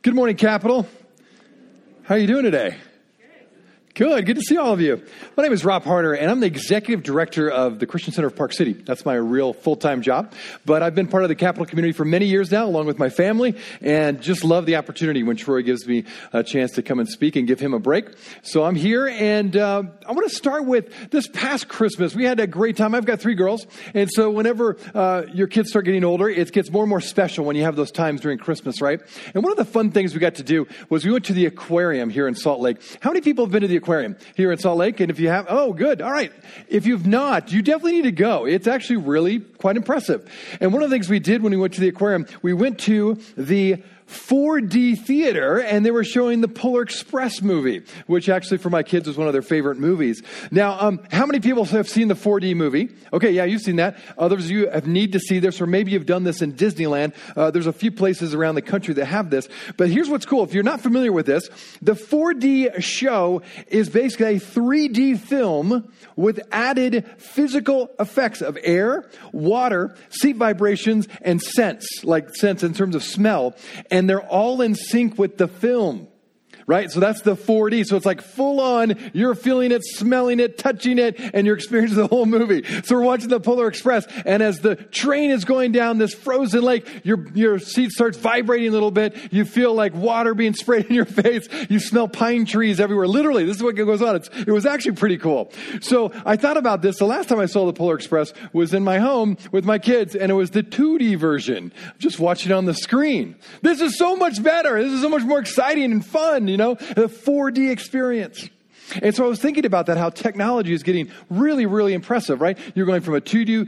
Good morning, Capital. How are you doing today? Good to see all of you. My name is Rob Harder, and I'm the Executive Director of the Christian Center of Park City. That's my real full-time job. But I've been part of the Capital community for many years now, along with my family, and just love the opportunity when Troy gives me a chance to come and speak and give him a break. So I'm here, and I want to start with this past Christmas. We had a great time. I've got 3 girls, and so whenever your kids start getting older, it gets more and more special when you have those times during Christmas, right? And one of the fun things we got to do was we went to the aquarium here in Salt Lake. How many people have been to the aquarium here in Salt Lake? And if you have, oh, good. All right. If you've not, you definitely need to go. It's actually really quite impressive. And one of the things we did when we went to the aquarium, we went to the 4D theater, and they were showing the Polar Express movie, which actually for my kids was one of their favorite movies. Now, how many people have seen the 4D movie? Okay, yeah, you've seen that. Others of you need to see this, or maybe you've done this in Disneyland. There's a few places around the country that have this. But here's what's cool. If you're not familiar with this, the 4D show is basically a 3D film with added physical effects of air, water, seat vibrations, and sense, like sense in terms of smell. And they're all in sync with the film, right? So that's the 4D. So it's like full on, you're feeling it, smelling it, touching it, and you're experiencing the whole movie. So we're watching the Polar Express, and as the train is going down this frozen lake, your seat starts vibrating a little bit. You feel like water being sprayed in your face. You smell pine trees everywhere. Literally, this is what goes on. It was actually pretty cool. So I thought about this. The last time I saw the Polar Express was in my home with my kids, and it was the 2D version. Just watching it on the screen. This is so much better. This is so much more exciting and fun, you know, the 4D experience. And so I was thinking about that, how technology is getting really, really impressive, right? You're going from a 2D,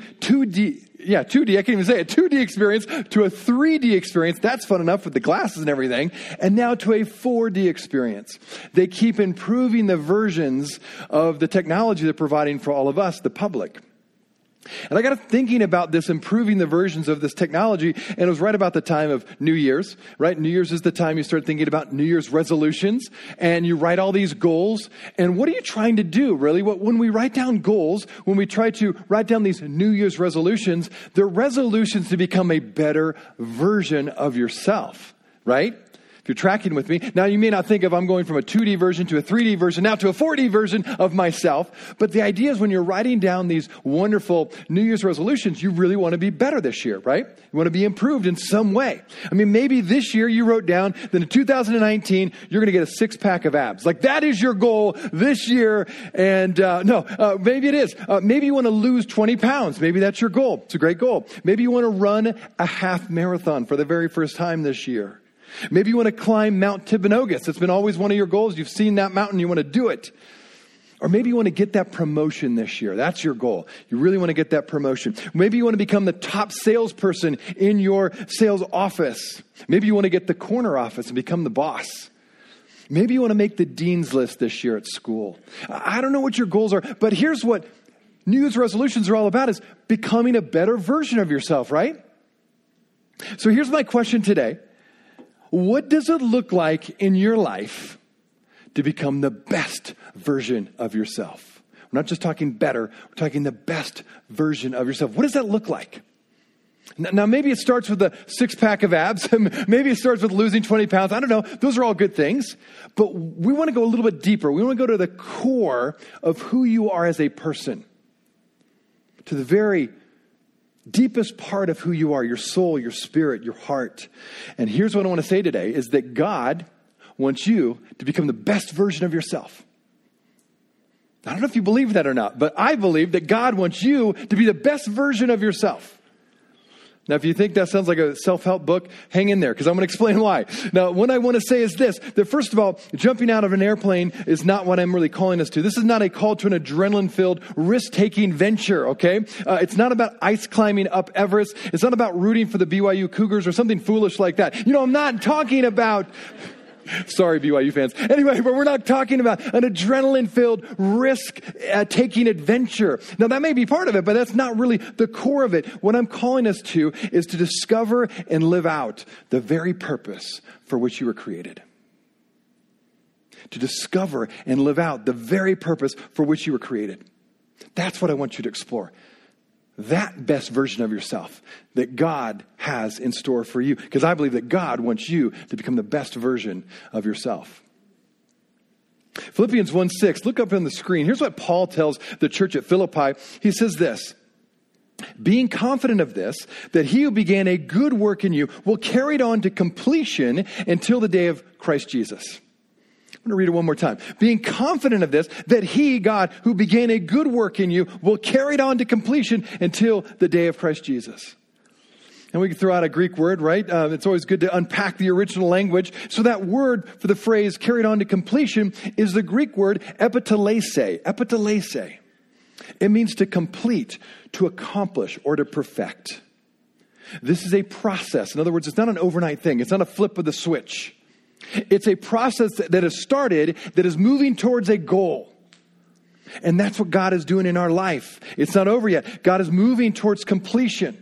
I can't even say it, 2D experience to a 3D experience. That's fun enough with the glasses and everything. And now to a 4D experience. They keep improving the versions of the technology they're providing for all of us, the public. And I got to thinking about this, improving the versions of this technology, and it was right about the time of New Year's, right? New Year's is the time you start thinking about New Year's resolutions, and you write all these goals. And what are you trying to do, really? When we write down goals, when we try to write down these New Year's resolutions, they're resolutions to become a better version of yourself, right? If you're tracking with me. Now, you may not think of I'm going from a 2D version to a 3D version, now to a 4D version of myself. But the idea is when you're writing down these wonderful New Year's resolutions, you really want to be better this year, right? You want to be improved in some way. I mean, maybe this year you wrote down that in 2019, you're going to get a 6-pack of abs. Like that is your goal this year. And maybe it is. Maybe you want to lose 20 pounds. Maybe that's your goal. It's a great goal. Maybe you want to run a half marathon for the very first time this year. Maybe you want to climb Mount Timpanogos. It's been always one of your goals. You've seen that mountain. You want to do it. Or maybe you want to get that promotion this year. That's your goal. You really want to get that promotion. Maybe you want to become the top salesperson in your sales office. Maybe you want to get the corner office and become the boss. Maybe you want to make the dean's list this year at school. I don't know what your goals are, but here's what New Year's resolutions are all about, is becoming a better version of yourself, right? So here's my question today. What does it look like in your life to become the best version of yourself? We're not just talking better. We're talking the best version of yourself. What does that look like? Now, maybe it starts with a 6-pack of abs. Maybe it starts with losing 20 pounds. I don't know. Those are all good things. But we want to go a little bit deeper. We want to go to the core of who you are as a person. To the very deepest part of who you are, your soul, your spirit, your heart. And here's what I want to say today, is that God wants you to become the best version of yourself. I don't know if you believe that or not, but I believe that God wants you to be the best version of yourself. Now, if you think that sounds like a self-help book, hang in there, because I'm going to explain why. Now, what I want to say is this, that first of all, jumping out of an airplane is not what I'm really calling us to. This is not a call to an adrenaline-filled, risk-taking venture, okay? It's not about ice climbing up Everest. It's not about rooting for the BYU Cougars or something foolish like that. You know, I'm not talking about... Sorry, BYU fans. Anyway, but we're not talking about an adrenaline-filled, risk-taking adventure. Now, that may be part of it, but that's not really the core of it. What I'm calling us to is to discover and live out the very purpose for which you were created. To discover and live out the very purpose for which you were created. That's what I want you to explore. that best version of yourself that God has in store for you. Because I believe that God wants you to become the best version of yourself. Philippians 1:6, look up on the screen. Here's what Paul tells the church at Philippi. He says this, being confident of this, that he who began a good work in you will carry it on to completion until the day of Christ Jesus. I'm going to read it one more time. Being confident of this, that he, God, who began a good work in you, will carry it on to completion until the day of Christ Jesus. And we can throw out a Greek word, right? It's always good to unpack the original language. So that word for the phrase carried on to completion is the Greek word epitelese. Epitelese. It means to complete, to accomplish, or to perfect. This is a process. In other words, it's not an overnight thing. It's not a flip of the switch. It's a process that has started, that is moving towards a goal. And that's what God is doing in our life. It's not over yet. God is moving towards completion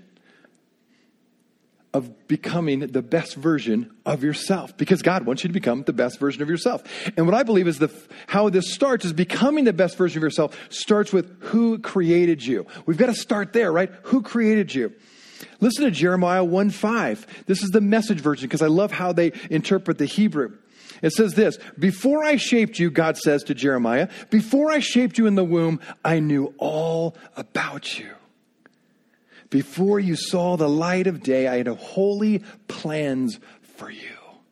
of becoming the best version of yourself, because God wants you to become the best version of yourself. And what I believe is how this starts is becoming the best version of yourself starts with who created you. We've got to start there, right? Who created you? Listen to Jeremiah 1:5. This is the Message version because I love how they interpret the Hebrew. It says this, before I shaped you, God says to Jeremiah, before I shaped you in the womb, I knew all about you. Before you saw the light of day, I had holy plans for you.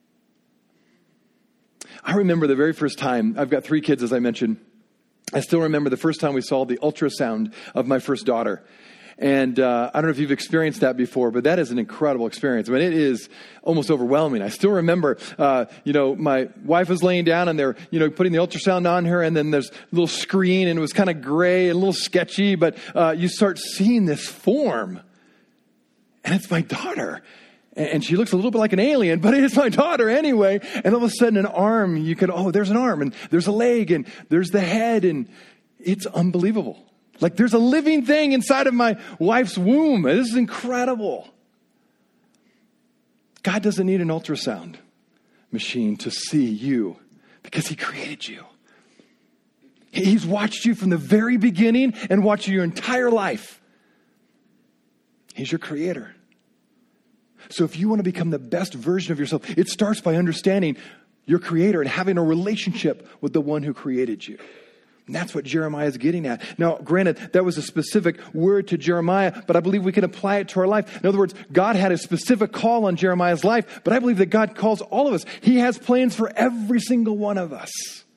I remember the very first time, I've got 3 kids, as I mentioned. I still remember the first time we saw the ultrasound of my first daughter. And I don't know if you've experienced that before, but that is an incredible experience. I mean, it is almost overwhelming. I still remember, my wife was laying down and they're, putting the ultrasound on her, and then there's a little screen and it was kind of gray and a little sketchy, but you start seeing this form. And it's my daughter. And she looks a little bit like an alien, but it is my daughter anyway. And all of a sudden an arm, there's an arm and there's a leg and there's the head, and it's unbelievable. Like there's a living thing inside of my wife's womb. This is incredible. God doesn't need an ultrasound machine to see you because he created you. He's watched you from the very beginning and watched your entire life. He's your creator. So if you want to become the best version of yourself, it starts by understanding your creator and having a relationship with the one who created you. And that's what Jeremiah is getting at. Now, granted, that was a specific word to Jeremiah, but I believe we can apply it to our life. In other words, God had a specific call on Jeremiah's life, but I believe that God calls all of us. He has plans for every single one of us.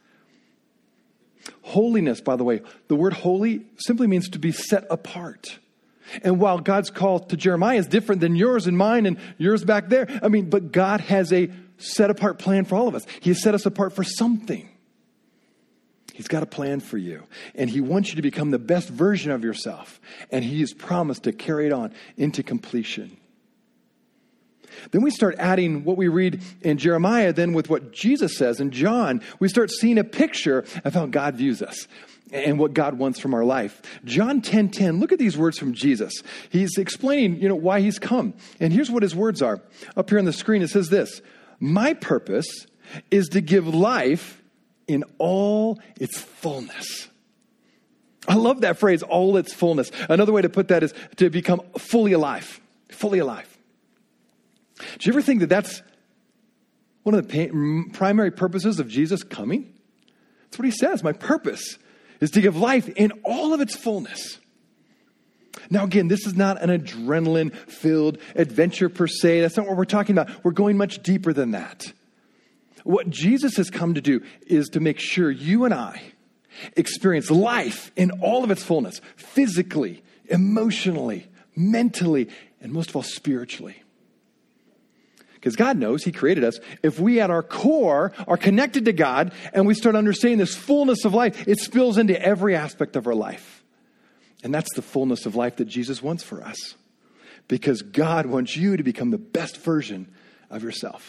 Holiness, by the way, the word holy simply means to be set apart. And while God's call to Jeremiah is different than yours and mine and yours back there, but God has a set apart plan for all of us. He has set us apart for something. He's got a plan for you, and he wants you to become the best version of yourself, and he has promised to carry it on into completion. Then we start adding what we read in Jeremiah then with what Jesus says in John. We start seeing a picture of how God views us and what God wants from our life. John 10:10, look at these words from Jesus. He's explaining, why he's come. And here's what his words are. Up here on the screen, it says this, my purpose is to give life in all its fullness. I love that phrase, all its fullness. Another way to put that is to become fully alive. Fully alive. Do you ever think that that's one of the primary purposes of Jesus coming? That's what he says. My purpose is to give life in all of its fullness. Now, again, this is not an adrenaline-filled adventure per se. That's not what we're talking about. We're going much deeper than that. What Jesus has come to do is to make sure you and I experience life in all of its fullness, physically, emotionally, mentally, and most of all, spiritually. Because God knows he created us. If we at our core are connected to God and we start understanding this fullness of life, it spills into every aspect of our life. And that's the fullness of life that Jesus wants for us. Because God wants you to become the best version of yourself.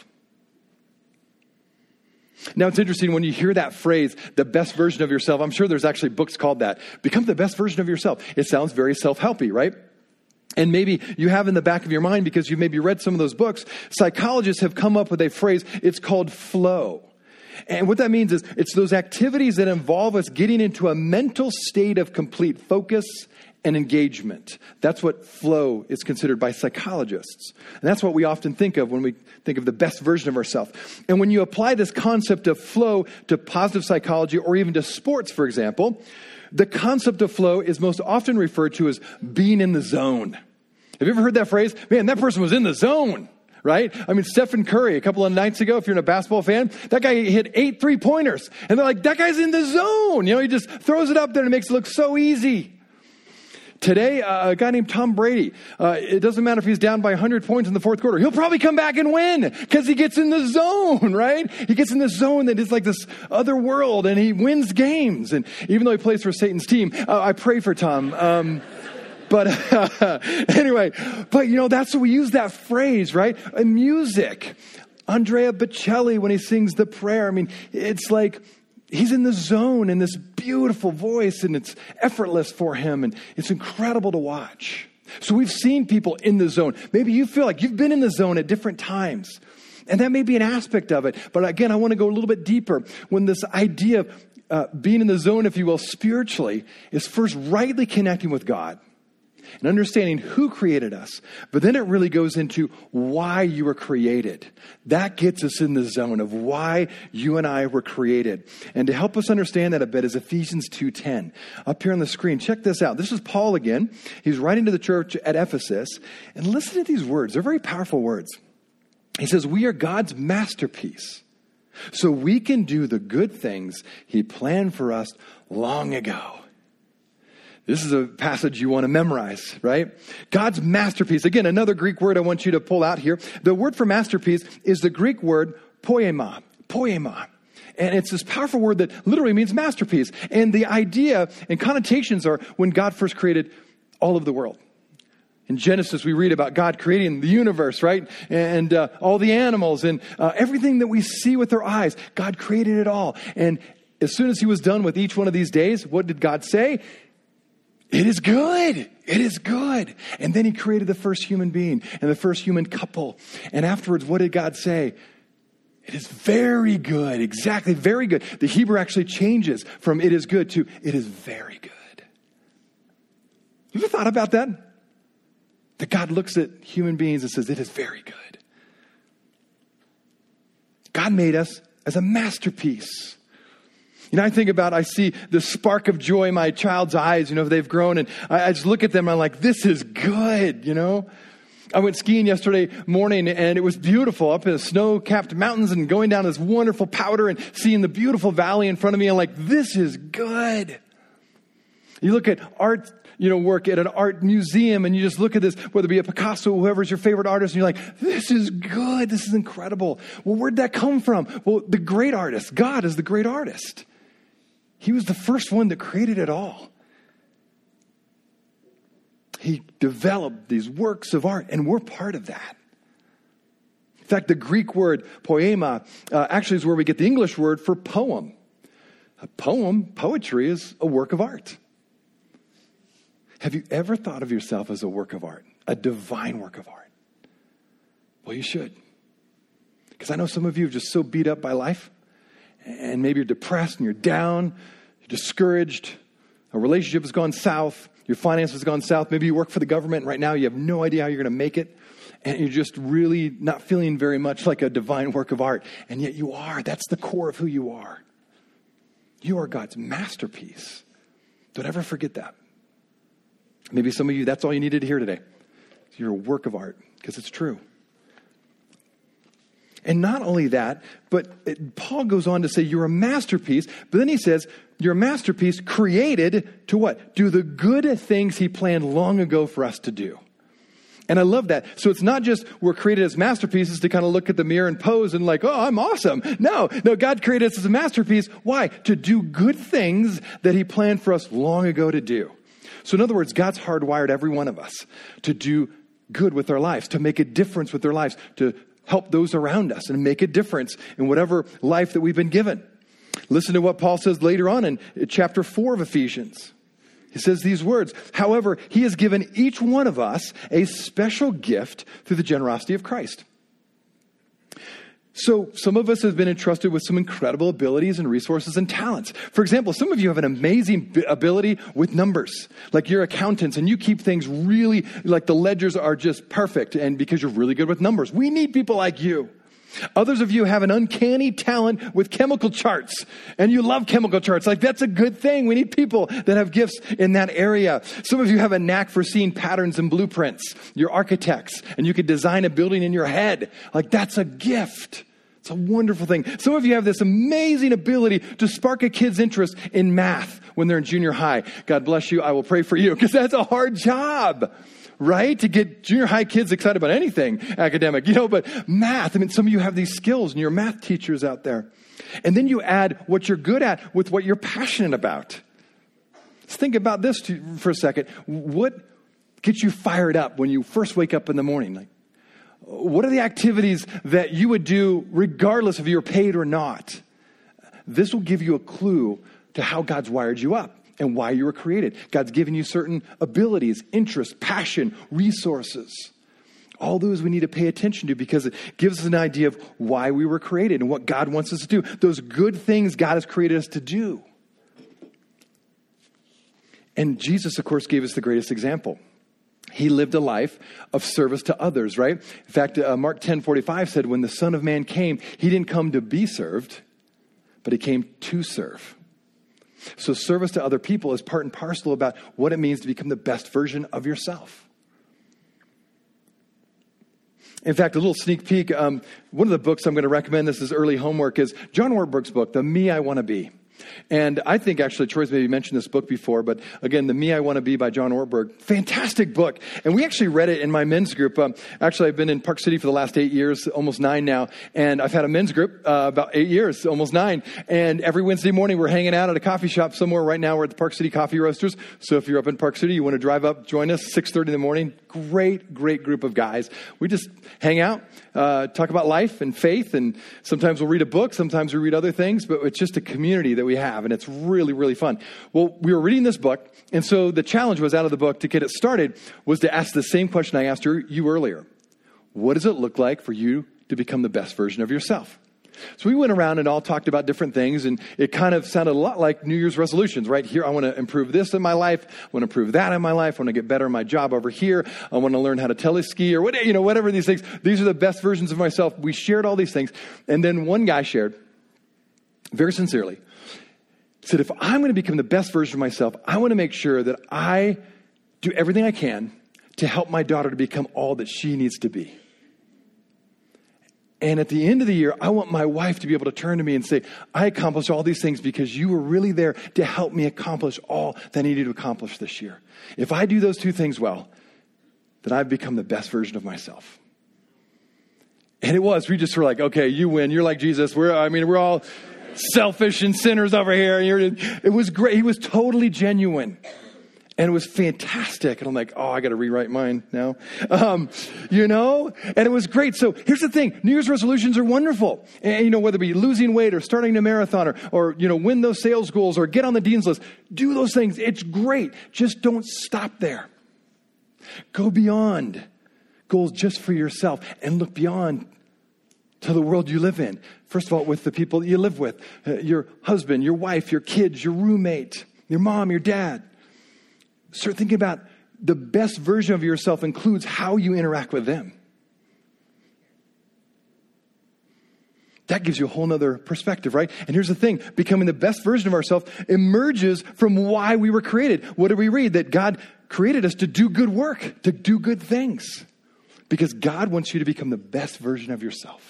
Now, it's interesting when you hear that phrase, the best version of yourself. I'm sure there's actually books called that. Become the best version of yourself. It sounds very self-helpy, right? And maybe you have in the back of your mind, because you maybe read some of those books, psychologists have come up with a phrase, it's called flow. And what that means is it's those activities that involve us getting into a mental state of complete focus and engagement. That's what flow is considered by psychologists. And that's what we often think of when we think of the best version of ourselves. And when you apply this concept of flow to positive psychology or even to sports, for example, the concept of flow is most often referred to as being in the zone. Have you ever heard that phrase? Man, that person was in the zone, right? I mean, Stephen Curry, a couple of nights ago, if you're a basketball fan, that guy hit 8 3-pointers. And they're like, that guy's in the zone. You know, he just throws it up there and it makes it look so easy. Today, a guy named Tom Brady, it doesn't matter if he's down by 100 points in the fourth quarter. He'll probably come back and win because he gets in the zone, right? He gets in this zone that is like this other world, and he wins games. And even though he plays for Satan's team, I pray for Tom. But anyway, but you know, that's what we use that phrase, right? In music, Andrea Bocelli, when he sings the prayer, I mean, it's like he's in the zone in this beautiful voice, and it's effortless for him, and it's incredible to watch. So we've seen people in the zone. Maybe you feel like you've been in the zone at different times, and that may be an aspect of it. But again, I want to go a little bit deeper when this idea of being in the zone, if you will, spiritually, is first rightly connecting with God and understanding who created us. But then it really goes into why you were created. That gets us in the zone of why you and I were created. And to help us understand that a bit is Ephesians 2:10. Up here on the screen, check this out. This is Paul again. He's writing to the church at Ephesus. And listen to these words. They're very powerful words. He says, we are God's masterpiece, so we can do the good things he planned for us long ago. This is a passage you want to memorize, right? God's masterpiece. Again, another Greek word I want you to pull out here. The word for masterpiece is the Greek word poema. Poema. And it's this powerful word that literally means masterpiece. And the idea and connotations are when God first created all of the world. In Genesis, we read about God creating the universe, right? And all the animals and everything that we see with our eyes. God created it all. And as soon as he was done with each one of these days, what did God say? It is good. It is good. And then he created the first human being and the first human couple. And afterwards, what did God say? It is very good. Exactly. Very good. The Hebrew actually changes from it is good to it is very good. You ever thought about that? That God looks at human beings and says, it is very good. God made us as a masterpiece. You know, I see the spark of joy in my child's eyes, you know, if they've grown, and I just look at them and I'm like, this is good, you know. I went skiing yesterday morning and it was beautiful up in the snow-capped mountains and going down this wonderful powder and seeing the beautiful valley in front of me. I'm like, this is good. You look at art, you know, work at an art museum and you just look at this, whether it be a Picasso, whoever's your favorite artist, and you're like, this is good. This is incredible. Well, where'd that come from? Well, the great artist, God is the great artist. He was the first one that created it all. He developed these works of art, and we're part of that. In fact, the Greek word poema actually is where we get the English word for poem. A poem, poetry, is a work of art. Have you ever thought of yourself as a work of art, a divine work of art? Well, you should. Because I know some of you are just so beat up by life. And maybe you're depressed and you're down, you're discouraged, a relationship has gone south, your finances has gone south, maybe you work for the government and right now you have no idea how you're going to make it, and you're just really not feeling very much like a divine work of art, and yet you are. That's the core of who you are. You are God's masterpiece. Don't ever forget that. Maybe some of you, that's all you needed to hear today. You're a work of art, because it's true. And not only that, but Paul goes on to say you're a masterpiece. But then he says you're a masterpiece created to what? Do the good things he planned long ago for us to do. And I love that. So it's not just we're created as masterpieces to kind of look at the mirror and pose and like, oh, I'm awesome. No, God created us as a masterpiece. Why? To do good things that he planned for us long ago to do. So in other words, God's hardwired every one of us to do good with our lives, to make a difference with their lives, to help those around us and make a difference in whatever life that we've been given. Listen to what Paul says later on in chapter 4 of Ephesians. He says these words, however, he has given each one of us a special gift through the generosity of Christ. So some of us have been entrusted with some incredible abilities and resources and talents. For example, some of you have an amazing ability with numbers. Like you're accountants and you keep things really, like the ledgers are just perfect, and because you're really good with numbers. We need people like you. Others of you have an uncanny talent with chemical charts, and you love chemical charts. Like that's a good thing. We need people that have gifts in that area. Some of you have a knack for seeing patterns and blueprints. You're architects, and you could design a building in your head. Like that's a gift. It's a wonderful thing. Some of you have this amazing ability to spark a kid's interest in math when they're in junior high. God bless you. I will pray for you because that's a hard job. Right? To get junior high kids excited about anything academic, but math. I mean, some of you have these skills and you're math teachers out there. And then you add what you're good at with what you're passionate about. Let's think about this for a second. What gets you fired up when you first wake up in the morning? Like, what are the activities that you would do regardless if you're paid or not? This will give you a clue to how God's wired you up and why you were created. God's given you certain abilities, interests, passion, resources. All those we need to pay attention to because it gives us an idea of why we were created and what God wants us to do. Those good things God has created us to do. And Jesus, of course, gave us the greatest example. He lived a life of service to others, right? In fact, Mark 10:45 said, when the Son of Man came, he didn't come to be served, but he came to serve. So service to other people is part and parcel about what it means to become the best version of yourself. In fact, a little sneak peek, one of the books I'm going to recommend, this is early homework, is John Ortberg's book, The Me I Want to Be. And I think actually Troy's maybe mentioned this book before, but again, The Me I Want to Be by John Ortberg, fantastic book. And we actually read it in my men's group. Actually, I've been in Park City for the last 8 years, almost 9 now. And I've had a men's group about 8 years, almost 9. And every Wednesday morning, we're hanging out at a coffee shop somewhere. Right now, we're at the Park City Coffee Roasters. So if you're up in Park City, you want to drive up, join us, 6:30 in the morning. Great group of guys. We just hang out, talk about life and faith. And sometimes we'll read a book. Sometimes we read other things. But it's just a community that we have. And it's really, really fun. Well, we were reading this book. And so the challenge was out of the book to get it started was to ask the same question I asked you earlier. What does it look like for you to become the best version of yourself? So we went around and all talked about different things, and it kind of sounded a lot like New Year's resolutions, right? Here, I want to improve this in my life. I want to improve that in my life. I want to get better in my job over here. I want to learn how to teleski or whatever these things. These are the best versions of myself. We shared all these things. And then one guy shared, very sincerely, said, if I'm going to become the best version of myself, I want to make sure that I do everything I can to help my daughter to become all that she needs to be. And at the end of the year, I want my wife to be able to turn to me and say, I accomplished all these things because you were really there to help me accomplish all that I needed to accomplish this year. If I do those two things well, then I've become the best version of myself. And it was. We just were like, okay, you win. You're like Jesus. We're all selfish and sinners over here. It was great. He was totally genuine. And it was fantastic. And I'm like, I got to rewrite mine now. And it was great. So here's the thing. New Year's resolutions are wonderful. And, whether it be losing weight or starting a marathon or win those sales goals or get on the dean's list, do those things. It's great. Just don't stop there. Go beyond goals just for yourself and look beyond to the world you live in. First of all, with the people that you live with, your husband, your wife, your kids, your roommate, your mom, your dad. Start thinking about the best version of yourself includes how you interact with them. That gives you a whole nother perspective, right? And here's the thing. Becoming the best version of ourselves emerges from why we were created. What did we read? That God created us to do good work, to do good things. Because God wants you to become the best version of yourself.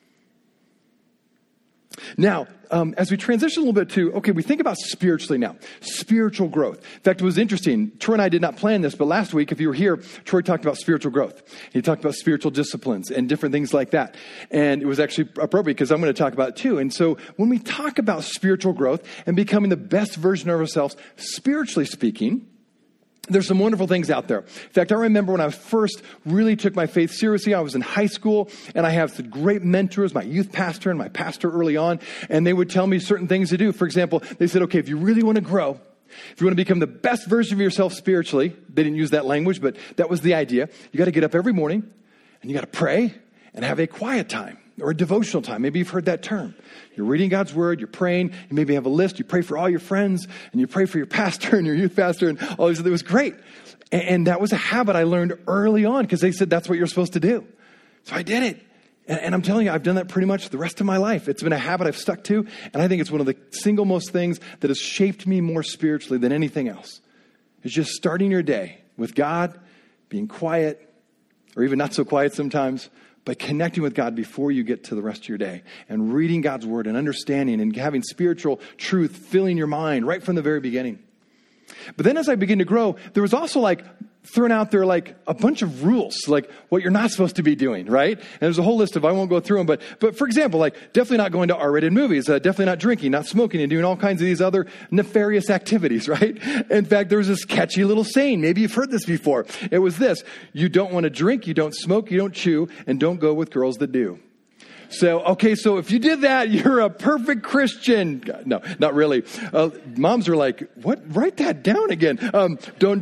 Now, as we transition a little bit to, we think about spiritually now. Spiritual growth. In fact, it was interesting. Troy and I did not plan this, but last week, if you were here, Troy talked about spiritual growth. He talked about spiritual disciplines and different things like that. And it was actually appropriate because I'm going to talk about it too. And so when we talk about spiritual growth and becoming the best version of ourselves, spiritually speaking, there's some wonderful things out there. In fact, I remember when I first really took my faith seriously, I was in high school, and I have some great mentors, my youth pastor and my pastor early on, and they would tell me certain things to do. For example, they said, if you really want to grow, if you want to become the best version of yourself spiritually, they didn't use that language, but that was the idea. You got to get up every morning, and you got to pray and have a quiet time. or a devotional time. Maybe you've heard that term. You're reading God's word, you're praying, you maybe have a list, you pray for all your friends, and you pray for your pastor and your youth pastor and all these. It was great. And that was a habit I learned early on because they said that's what you're supposed to do. So I did it. And I'm telling you, I've done that pretty much the rest of my life. It's been a habit I've stuck to. And I think it's one of the single most things that has shaped me more spiritually than anything else. It's just starting your day with God, being quiet, or even not so quiet sometimes, but connecting with God before you get to the rest of your day and reading God's word and understanding and having spiritual truth filling your mind right from the very beginning. But then as I began to grow, there was also thrown out there a bunch of rules, like what you're not supposed to be doing, right? And there's a whole list of, I won't go through them, but for example, definitely not going to R-rated movies, definitely not drinking, not smoking, and doing all kinds of these other nefarious activities, right? In fact, there was this catchy little saying, maybe you've heard this before. It was this: you don't want to drink, you don't smoke, you don't chew, and don't go with girls that do. So if you did that, you're a perfect Christian. No, not really. Moms are like, what? Write that down again. Don't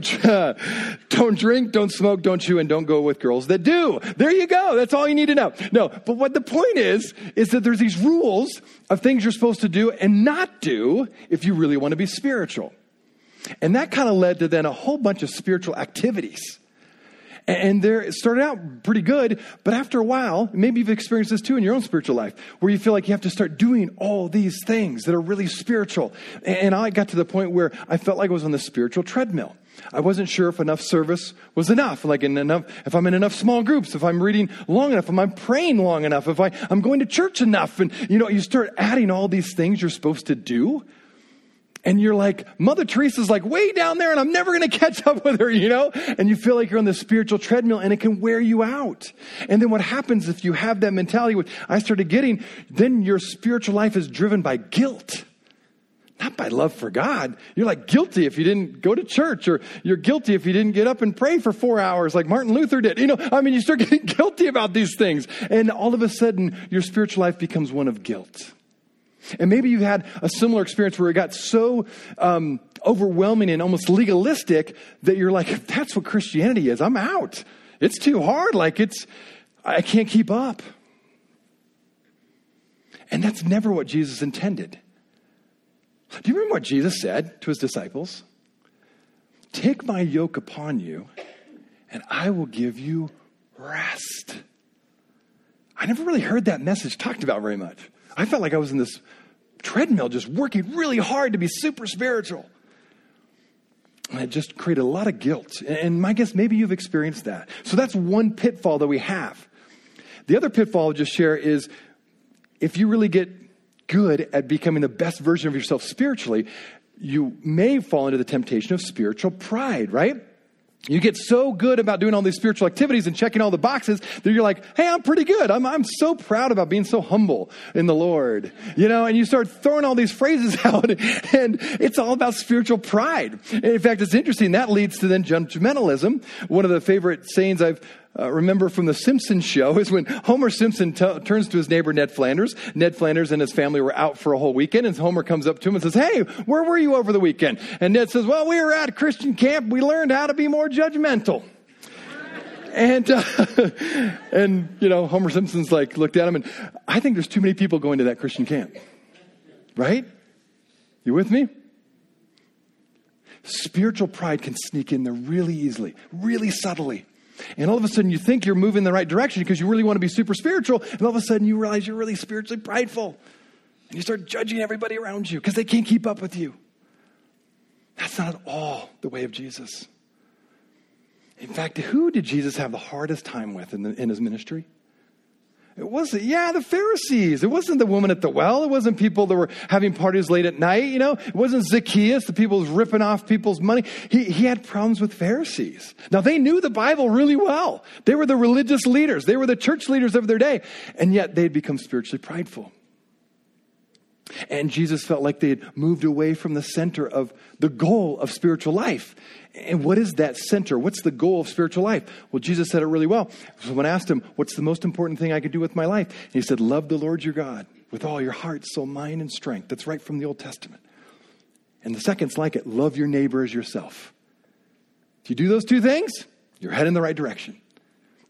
drink, don't smoke, don't chew, and don't go with girls that do. There you go. That's all you need to know. No, but what the point is that there's these rules of things you're supposed to do and not do if you really want to be spiritual. And that kind of led to then a whole bunch of spiritual activities. And it started out pretty good, but after a while, maybe you've experienced this too in your own spiritual life, where you feel like you have to start doing all these things that are really spiritual. And I got to the point where I felt like I was on the spiritual treadmill. I wasn't sure if enough service was enough, if I'm in enough small groups, if I'm reading long enough, if I'm praying long enough, if I'm going to church enough. And, you start adding all these things you're supposed to do. And you're like, Mother Teresa's way down there and I'm never going to catch up with her, And you feel like you're on the spiritual treadmill and it can wear you out. And then what happens if you have that mentality, which I started getting, then your spiritual life is driven by guilt. Not by love for God. You're guilty if you didn't go to church, or you're guilty if you didn't get up and pray for 4 hours like Martin Luther did. You start getting guilty about these things. And all of a sudden, your spiritual life becomes one of guilt. And maybe you've had a similar experience where it got so overwhelming and almost legalistic that you're like, if that's what Christianity is, I'm out. It's too hard. I can't keep up. And that's never what Jesus intended. Do you remember what Jesus said to his disciples? Take my yoke upon you and I will give you rest. I never really heard that message talked about very much. I felt like I was in this treadmill just working really hard to be super spiritual. And it just created a lot of guilt. And my guess, maybe you've experienced that. So that's one pitfall that we have. The other pitfall I'll just share is if you really get good at becoming the best version of yourself spiritually, you may fall into the temptation of spiritual pride, right? You get so good about doing all these spiritual activities and checking all the boxes that you're like, hey, I'm pretty good. I'm so proud about being so humble in the Lord, and you start throwing all these phrases out and it's all about spiritual pride. And in fact, it's interesting. That leads to then judgmentalism. One of the favorite sayings I've remember from the Simpsons show is when Homer Simpson turns to his neighbor, Ned Flanders. Ned Flanders and his family were out for a whole weekend, and Homer comes up to him and says, hey, where were you over the weekend? And Ned says, well, we were at Christian camp. We learned how to be more judgmental. And Homer Simpson's looked at him, and I think there's too many people going to that Christian camp. Right? You with me? Spiritual pride can sneak in there really easily, really subtly. And all of a sudden you think you're moving in the right direction because you really want to be super spiritual. And all of a sudden you realize you're really spiritually prideful. And you start judging everybody around you because they can't keep up with you. That's not at all the way of Jesus. In fact, who did Jesus have the hardest time with in his ministry? It wasn't, the Pharisees. It wasn't the woman at the well. It wasn't people that were having parties late at night. It wasn't Zacchaeus, the people who was ripping off people's money. He had problems with Pharisees. Now, they knew the Bible really well. They were the religious leaders. They were the church leaders of their day. And yet they'd become spiritually prideful. And Jesus felt like they had moved away from the center of the goal of spiritual life. And what is that center? What's the goal of spiritual life? Well, Jesus said it really well. Someone asked him, what's the most important thing I could do with my life? And he said, love the Lord your God with all your heart, soul, mind, and strength. That's right from the Old Testament. And the second's like it, love your neighbor as yourself. If you do those two things, you're heading in the right direction.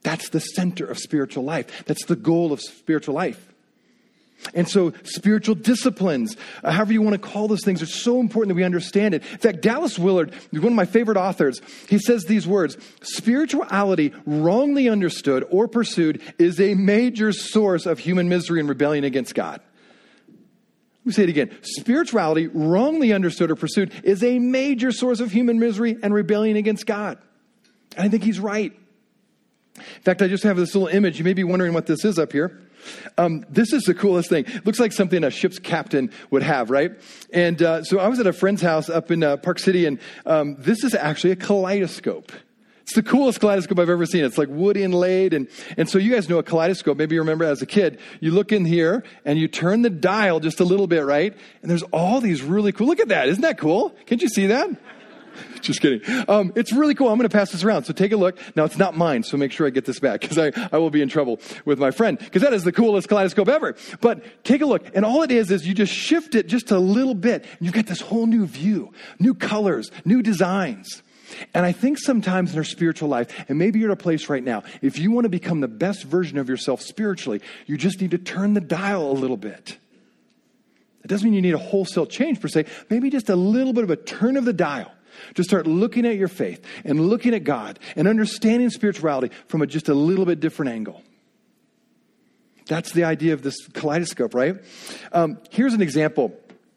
That's the center of spiritual life. That's the goal of spiritual life. And so spiritual disciplines, however you want to call those things, are so important that we understand it. In fact, Dallas Willard, one of my favorite authors, he says these words: spirituality wrongly understood or pursued is a major source of human misery and rebellion against God. Let me say it again. Spirituality wrongly understood or pursued is a major source of human misery and rebellion against God. And I think he's right. In fact, I just have this little image. You may be wondering what this is up here. This is the coolest thing. It looks like something a ship's captain would have, right? And so I was at a friend's house up in Park City, and this is actually a kaleidoscope. It's the coolest kaleidoscope I've ever seen. It's like wood inlaid. And so you guys know a kaleidoscope. Maybe you remember as a kid. You look in here and you turn the dial just a little bit, right? And there's all these really cool. Look at that. Isn't that cool? Can't you see that? Just kidding. It's really cool. I'm going to pass this around. So take a look. Now, it's not mine, so make sure I get this back, because I will be in trouble with my friend, because that is the coolest kaleidoscope ever. But take a look. And all it is you just shift it just a little bit, and you've got this whole new view, new colors, new designs. And I think sometimes in our spiritual life, and maybe you're at a place right now, if you want to become the best version of yourself spiritually, you just need to turn the dial a little bit. It doesn't mean you need a wholesale change per se. Maybe just a little bit of a turn of the dial. To start looking at your faith and looking at God and understanding spirituality from just a little bit different angle. That's the idea of this kaleidoscope, right? Here's an example.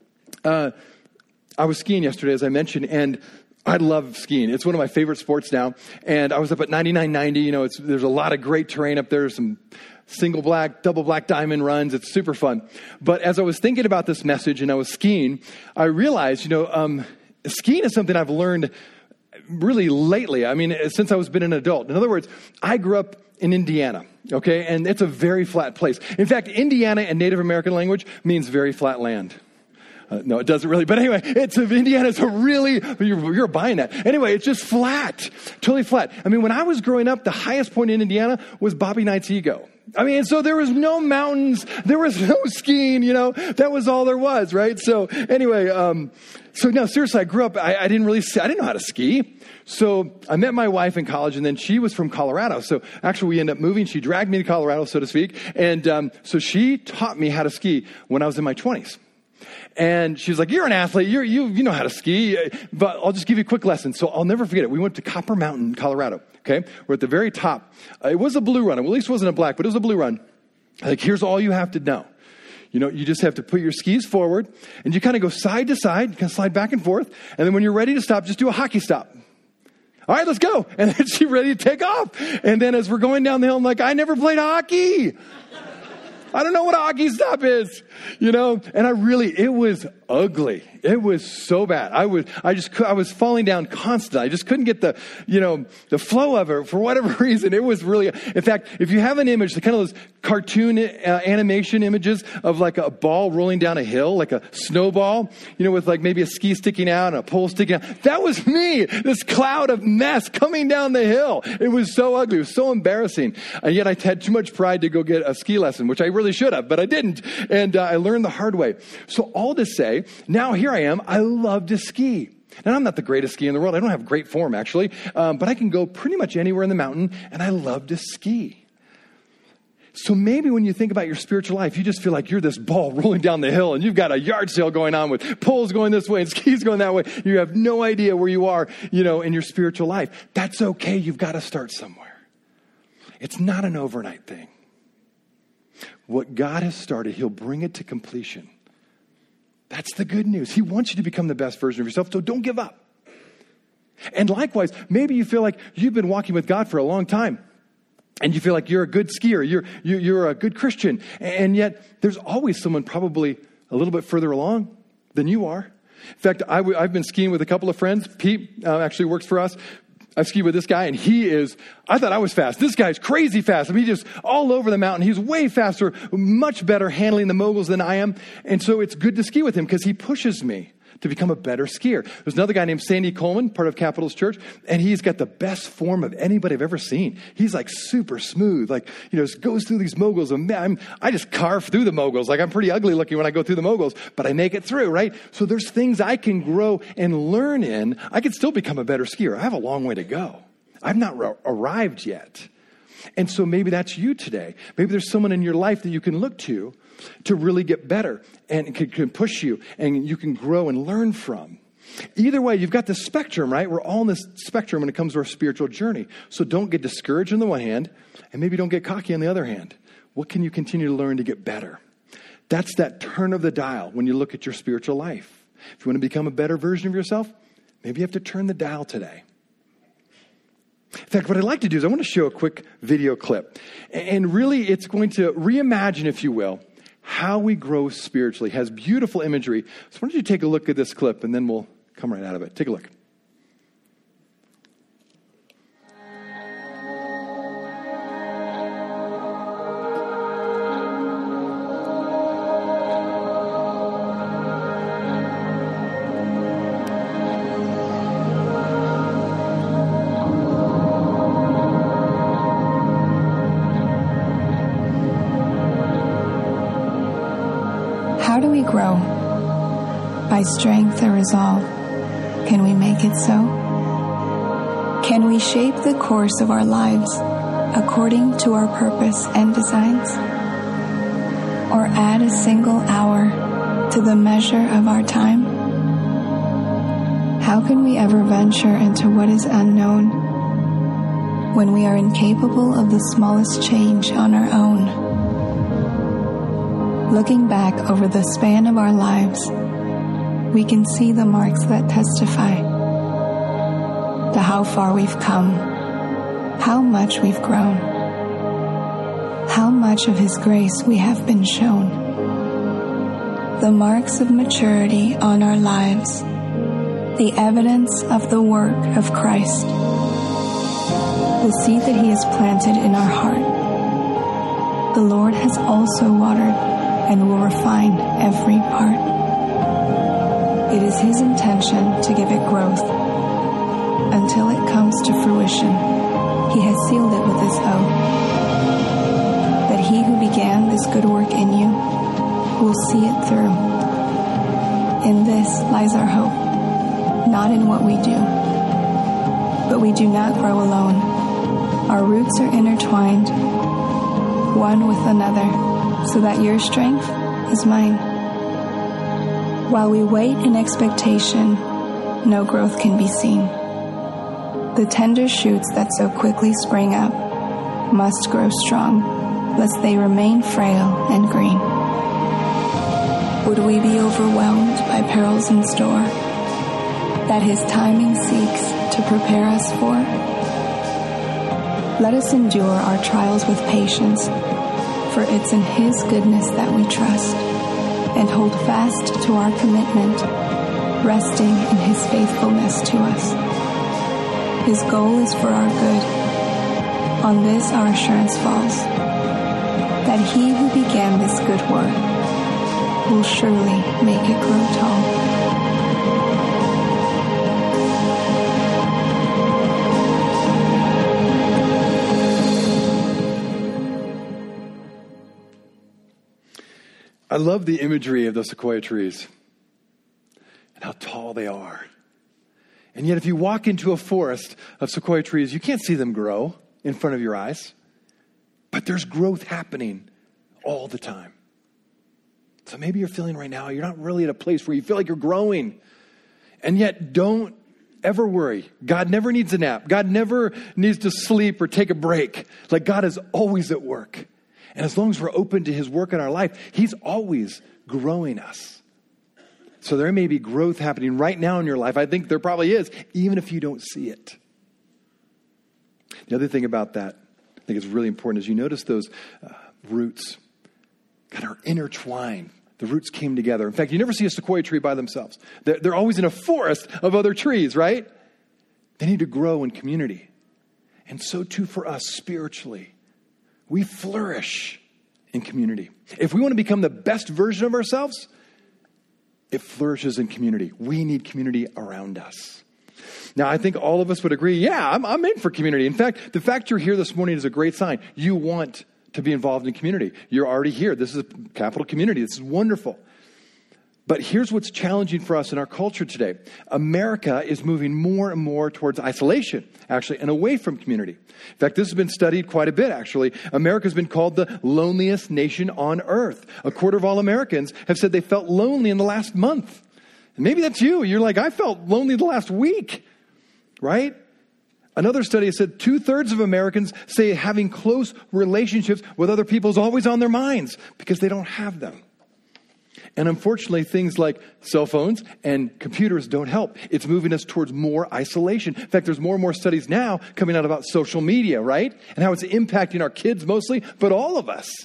I was skiing yesterday, as I mentioned, and I love skiing. It's one of my favorite sports now. And I was up at 9990. There's a lot of great terrain up there. Some single black, double black diamond runs. It's super fun. But as I was thinking about this message and I was skiing, I realized, skiing is something I've learned really lately. I mean, since I was been an adult. In other words, I grew up in Indiana, okay? And it's a very flat place. In fact, Indiana in Native American language means very flat land. No, it doesn't really. But anyway, Indiana's a really, you're buying that. Anyway, it's just flat, totally flat. I mean, when I was growing up, the highest point in Indiana was Bobby Knight's Ego. I mean, so there was no mountains, there was no skiing, that was all there was, right? So anyway, no, seriously, I grew up, I didn't know how to ski. So I met my wife in college, and then she was from Colorado. So actually we ended up moving. She dragged me to Colorado, so to speak. And so she taught me how to ski when I was in my 20s. And she was like, you're an athlete, you know how to ski, but I'll just give you a quick lesson. So I'll never forget it. We went to Copper Mountain, Colorado, okay? We're at the very top. It was a blue run. Well, at least it wasn't a black, but it was a blue run. Like, here's all you have to know. You just have to put your skis forward, and you kind of go side to side, you kind of slide back and forth, and then when you're ready to stop, just do a hockey stop. All right, let's go. And then she's ready to take off. And then as we're going down the hill, I'm like, I never played hockey. I don't know what a hockey stop is, and it was ugly. It was so bad. I was falling down constantly. I just couldn't get the flow of it for whatever reason. It was really, in fact, if you have an image, the kind of those cartoon animation images of like a ball rolling down a hill, like a snowball, with like maybe a ski sticking out and a pole sticking out. That was me, this cloud of mess coming down the hill. It was so ugly. It was so embarrassing. And yet I had too much pride to go get a ski lesson, which I really should have, but I didn't. And I learned the hard way. So all to say, now here I am. I love to ski. And I'm not the greatest skier in the world. I don't have great form, actually. But I can go pretty much anywhere in the mountain, and I love to ski. So maybe when you think about your spiritual life, you just feel like you're this ball rolling down the hill, and you've got a yard sale going on with poles going this way and skis going that way. You have no idea where you are, in your spiritual life. That's okay. You've got to start somewhere. It's not an overnight thing. What God has started, He'll bring it to completion. That's the good news. He wants you to become the best version of yourself, so don't give up. And likewise, maybe you feel like you've been walking with God for a long time, and you feel like you're a good skier, you're a good Christian, and yet there's always someone probably a little bit further along than you are. In fact, I've been skiing with a couple of friends. Pete actually works for us. I've skied with this guy, and I thought I was fast. This guy's crazy fast. I mean, he's just all over the mountain. He's way faster, much better handling the moguls than I am. And so it's good to ski with him because he pushes me to become a better skier. There's another guy named Sandy Coleman, part of Capitals Church, and he's got the best form of anybody I've ever seen. He's like super smooth, just goes through these moguls. And I just carve through the moguls. Like, I'm pretty ugly looking when I go through the moguls, but I make it through, right? So there's things I can grow and learn in. I can still become a better skier. I have a long way to go. I've not arrived yet. And so maybe that's you today. Maybe there's someone in your life that you can look to really get better and can push you and you can grow and learn from. Either way, you've got this spectrum, right? We're all in this spectrum when it comes to our spiritual journey. So don't get discouraged on the one hand and maybe don't get cocky on the other hand. What can you continue to learn to get better? That's that turn of the dial when you look at your spiritual life. If you want to become a better version of yourself, maybe you have to turn the dial today. In fact, what I'd like to do is I want to show a quick video clip. And really, it's going to reimagine, if you will, how we grow spiritually. It has beautiful imagery. So why don't you take a look at this clip, and then we'll come right out of it. Take a look. How do we grow? By strength or resolve? Can we make it so? Can we shape the course of our lives according to our purpose and designs? Or add a single hour to the measure of our time? How can we ever venture into what is unknown when we are incapable of the smallest change on our own? Looking back over the span of our lives, we can see the marks that testify to how far we've come, how much we've grown, how much of His grace we have been shown. The marks of maturity on our lives, the evidence of the work of Christ, the seed that He has planted in our heart. The Lord has also watered and will refine every part. It is His intention to give it growth until it comes to fruition. He has sealed it with His oath, that He who began this good work in you will see it through. In this lies our hope, not in what we do. But we do not grow alone. Our roots are intertwined, one with another, so that your strength is mine. While we wait in expectation, no growth can be seen. The tender shoots that so quickly spring up must grow strong, lest they remain frail and green. Would we be overwhelmed by perils in store that His timing seeks to prepare us for? Let us endure our trials with patience, for it's in His goodness that we trust, and hold fast to our commitment, resting in His faithfulness to us. His goal is for our good. On this our assurance falls, that He who began this good work will surely make it grow tall. I love the imagery of those sequoia trees and how tall they are. And yet if you walk into a forest of sequoia trees, you can't see them grow in front of your eyes. But there's growth happening all the time. So maybe you're feeling right now, you're not really at a place where you feel like you're growing. And yet don't ever worry. God never needs a nap. God never needs to sleep or take a break. Like God is always at work. And as long as we're open to His work in our life, He's always growing us. So there may be growth happening right now in your life. I think there probably is, even if you don't see it. The other thing about that, I think is really important, is you notice those roots kind of intertwined. The roots came together. In fact, you never see a sequoia tree by themselves. They're always in a forest of other trees, right? They need to grow in community. And so too for us spiritually. We flourish in community. If we want to become the best version of ourselves, it flourishes in community. We need community around us. Now, I think all of us would agree, yeah, I'm in for community. In fact, the fact you're here this morning is a great sign. You want to be involved in community. You're already here. This is a capital community. This is wonderful. But here's what's challenging for us in our culture today. America is moving more and more towards isolation, actually, and away from community. In fact, this has been studied quite a bit, actually. America's been called the loneliest nation on earth. A quarter of all Americans have said they felt lonely in the last month. And maybe that's you. You're like, I felt lonely the last week, right? Another study has said 2/3 of Americans say having close relationships with other people is always on their minds because they don't have them. And unfortunately, things like cell phones and computers don't help. It's moving us towards more isolation. In fact, there's more and more studies now coming out about social media, right? And how it's impacting our kids mostly, but all of us.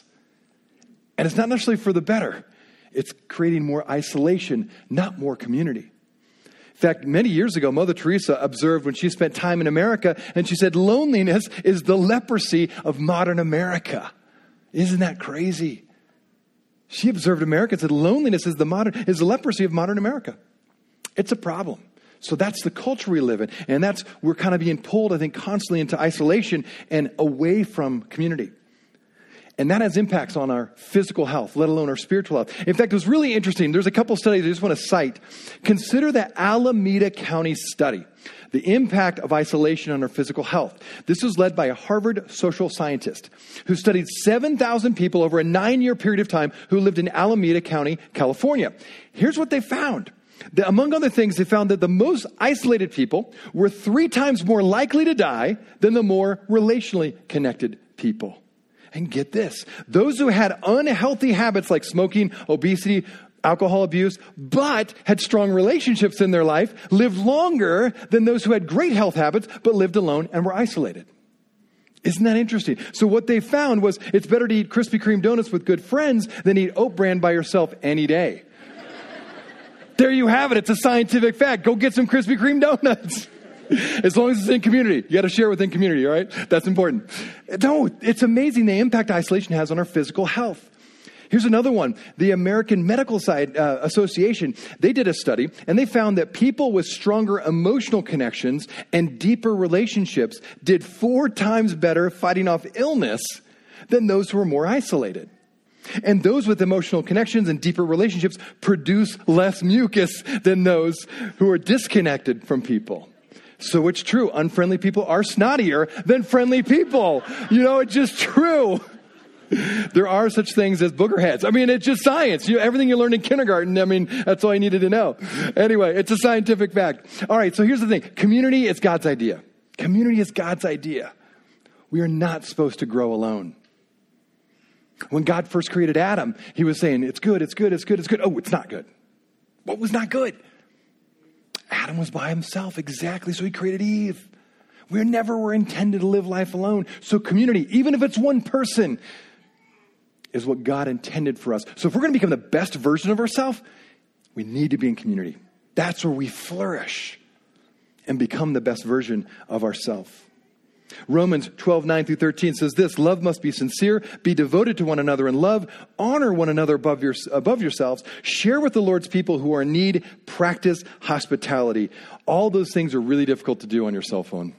And it's not necessarily for the better. It's creating more isolation, not more community. In fact, many years ago, Mother Teresa observed when she spent time in America, and she said, loneliness is the leprosy of modern America. Isn't that crazy? She observed America and said, loneliness is the leprosy of modern America. It's a problem. So that's the culture we live in. And we're kind of being pulled, I think, constantly into isolation and away from community. And that has impacts on our physical health, let alone our spiritual health. In fact, it was really interesting. There's a couple studies I just want to cite. Consider the Alameda County study, the impact of isolation on our physical health. This was led by a Harvard social scientist who studied 7,000 people over a 9-year period of time who lived in Alameda County, California. Here's what they found. Among other things, they found that the most isolated people were 3 times more likely to die than the more relationally connected people. And get this, those who had unhealthy habits like smoking, obesity, alcohol abuse, but had strong relationships in their life, lived longer than those who had great health habits, but lived alone and were isolated. Isn't that interesting? So what they found was it's better to eat Krispy Kreme donuts with good friends than eat Oat Bran by yourself any day. There you have it. It's a scientific fact. Go get some Krispy Kreme donuts. As long as it's in community. You got to share within community, all right? That's important. No, it's amazing the impact isolation has on our physical health. Here's another one. The American Medical Association, they did a study, and they found that people with stronger emotional connections and deeper relationships did 4 times better fighting off illness than those who were more isolated. And those with emotional connections and deeper relationships produce less mucus than those who are disconnected from people. So it's true. Unfriendly people are snottier than friendly people. It's just true. There are such things as booger heads. It's just science. Everything you learned in kindergarten, that's all you needed to know. Anyway, it's a scientific fact. All right, so here's the thing. Community is God's idea. Community is God's idea. We are not supposed to grow alone. When God first created Adam, he was saying, it's good, it's good, it's good, it's good. Oh, it's not good. What was not good? Adam was by himself, exactly, so he created Eve. We never were intended to live life alone. So community, even if it's one person, is what God intended for us. So if we're going to become the best version of ourselves, we need to be in community. That's where we flourish and become the best version of ourselves. Romans 12:9-13 says this, love must be sincere, be devoted to one another in love, honor one another above yourselves, share with the Lord's people who are in need, practice hospitality. All those things are really difficult to do on your cell phone.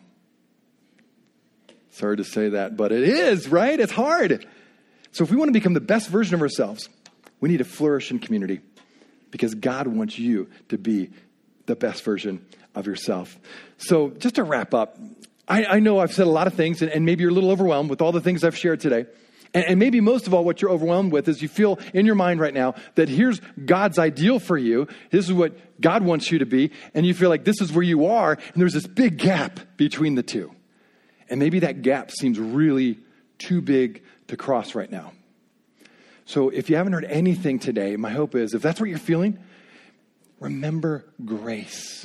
Sorry to say that, but it is, right? It's hard. So if we want to become the best version of ourselves, we need to flourish in community because God wants you to be the best version of yourself. So just to wrap up, I know I've said a lot of things, and maybe you're a little overwhelmed with all the things I've shared today. And maybe most of all, what you're overwhelmed with is you feel in your mind right now that here's God's ideal for you. This is what God wants you to be. And you feel like this is where you are. And there's this big gap between the two. And maybe that gap seems really too big to cross right now. So if you haven't heard anything today, my hope is if that's what you're feeling, remember grace.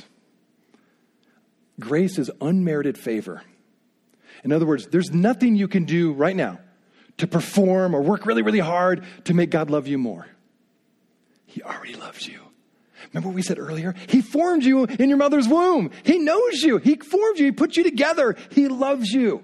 Grace is unmerited favor. In other words, there's nothing you can do right now to perform or work really, really hard to make God love you more. He already loves you. Remember what we said earlier? He formed you in your mother's womb. He knows you. He formed you. He put you together. He loves you.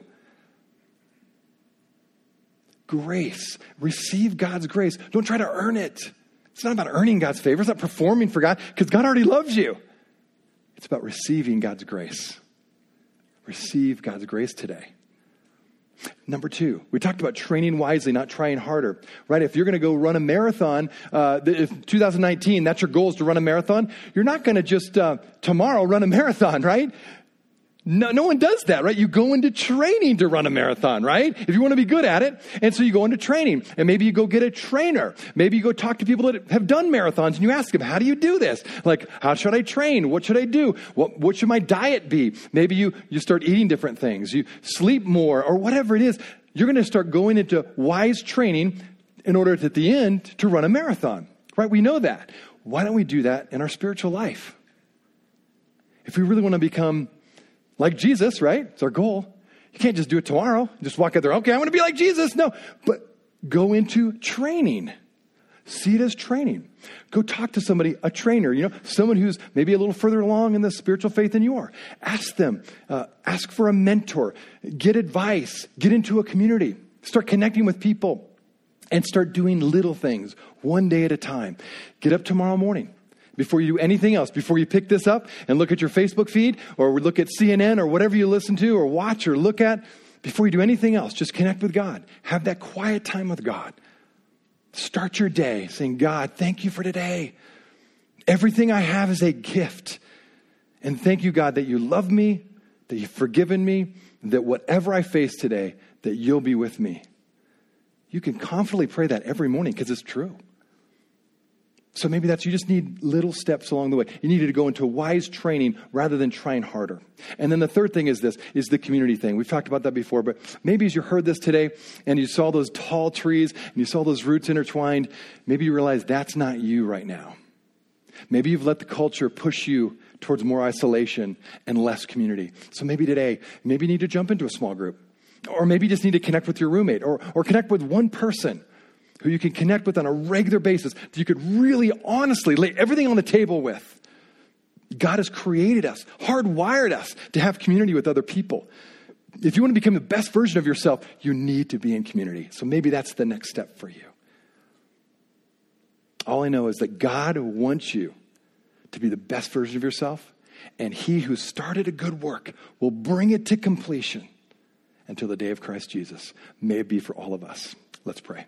Grace. Receive God's grace. Don't try to earn it. It's not about earning God's favor. It's not performing for God because God already loves you. It's about receiving God's grace. Receive God's grace today. Number 2, we talked about training wisely, not trying harder, right? If you're going to go run a marathon, if 2019, that's your goal is to run a marathon, you're not going to just tomorrow run a marathon, right? No one does that, right? You go into training to run a marathon, right? If you want to be good at it. And so you go into training, and maybe you go get a trainer. Maybe you go talk to people that have done marathons and you ask them, how do you do this? Like, how should I train? What should I do? What should my diet be? Maybe you start eating different things. You sleep more or whatever it is. You're going to start going into wise training in order to, at the end, to run a marathon, right? We know that. Why don't we do that in our spiritual life? If we really want to become like Jesus, right? It's our goal. You can't just do it tomorrow. Just walk out there, okay, I want to be like Jesus. No, but go into training. See it as training. Go talk to somebody, a trainer, someone who's maybe a little further along in the spiritual faith than you are. Ask them. Ask for a mentor. Get advice. Get into a community. Start connecting with people and start doing little things one day at a time. Get up tomorrow morning. Before you do anything else, before you pick this up and look at your Facebook feed or look at CNN or whatever you listen to or watch or look at, before you do anything else, just connect with God. Have that quiet time with God. Start your day saying, God, thank you for today. Everything I have is a gift. And thank you, God, that you love me, that you've forgiven me, that whatever I face today, that you'll be with me. You can confidently pray that every morning because it's true. So maybe you just need little steps along the way. You needed to go into wise training rather than trying harder. And then the third thing is the community thing. We've talked about that before, but maybe as you heard this today and you saw those tall trees and you saw those roots intertwined, maybe you realize that's not you right now. Maybe you've let the culture push you towards more isolation and less community. So maybe today, you need to jump into a small group. Or maybe you just need to connect with your roommate or connect with one person who you can connect with on a regular basis, that you could really honestly lay everything on the table with. God has created us, hardwired us to have community with other people. If you want to become the best version of yourself, you need to be in community. So maybe that's the next step for you. All I know is that God wants you to be the best version of yourself, and he who started a good work will bring it to completion until the day of Christ Jesus. May it be for all of us. Let's pray.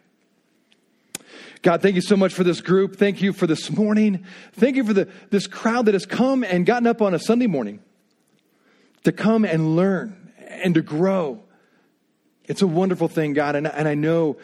God, thank you so much for this group. Thank you for this morning. Thank you for this crowd that has come and gotten up on a Sunday morning to come and learn and to grow. It's a wonderful thing, God. And I know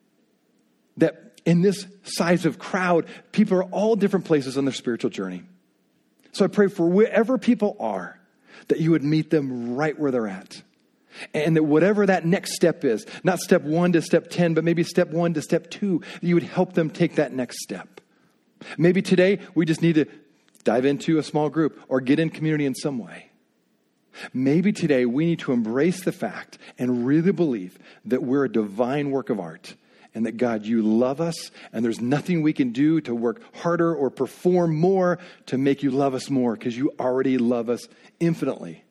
that in this size of crowd, people are all different places on their spiritual journey. So I pray for wherever people are, that you would meet them right where they're at. And that whatever that next step is, not step 1 to step 10, but maybe step 1 to step 2, you would help them take that next step. Maybe today we just need to dive into a small group or get in community in some way. Maybe today we need to embrace the fact and really believe that we're a divine work of art and that, God, you love us and there's nothing we can do to work harder or perform more to make you love us more because you already love us infinitely.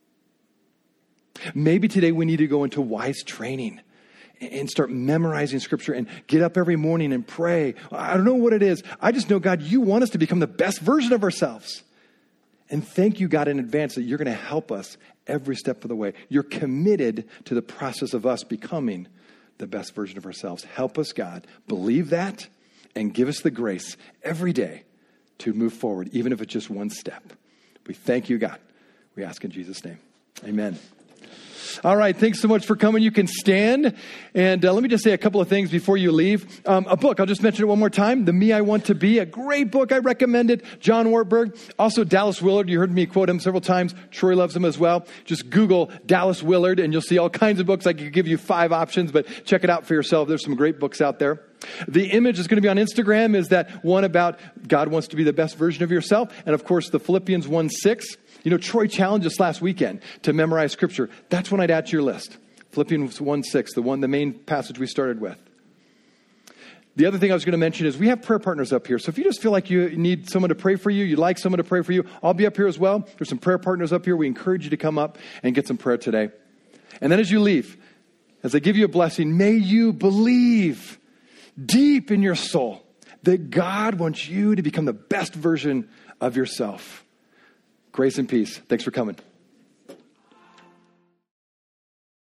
Maybe today we need to go into wise training and start memorizing scripture and get up every morning and pray. I don't know what it is. I just know, God, you want us to become the best version of ourselves. And thank you, God, in advance that you're going to help us every step of the way. You're committed to the process of us becoming the best version of ourselves. Help us, God, believe that and give us the grace every day to move forward, even if it's just one step. We thank you, God. We ask in Jesus' name. Amen. All right, thanks so much for coming. You can stand. And let me just say a couple of things before you leave. A book, I'll just mention it one more time. The Me I Want to Be, a great book. I recommend it. John Wartburg. Also, Dallas Willard. You heard me quote him several times. Troy loves him as well. Just Google Dallas Willard and you'll see all kinds of books. I could give you 5 options, but check it out for yourself. There's some great books out there. The image is going to be on Instagram is that one about God wants to be the best version of yourself. And of course, the Philippians 1:6. Troy challenged us last weekend to memorize scripture. That's one I'd add to your list. Philippians 1:6, the main passage we started with. The other thing I was going to mention is we have prayer partners up here. So if you just feel like you need someone to pray for you, you'd like someone to pray for you, I'll be up here as well. There's some prayer partners up here. We encourage you to come up and get some prayer today. And then as you leave, as I give you a blessing, may you believe deep in your soul that God wants you to become the best version of yourself. Grace and peace. Thanks for coming.